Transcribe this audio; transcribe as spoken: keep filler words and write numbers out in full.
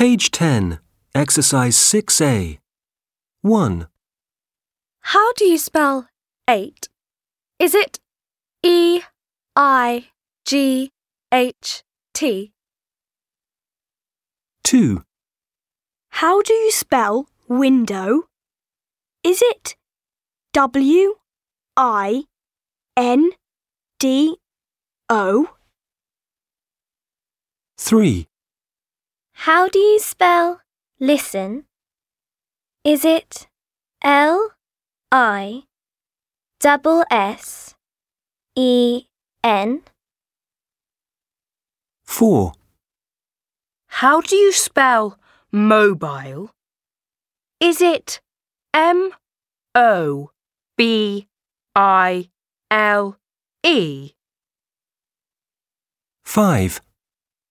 Page ten, Exercise six A. one. How do you spell eight? Is it E I G H T? two. How do you spell window? Is it W I N D O? three. How do you spell listen? Is it L I double S E N? four. How do you spell mobile? Is it M O B I L E? five.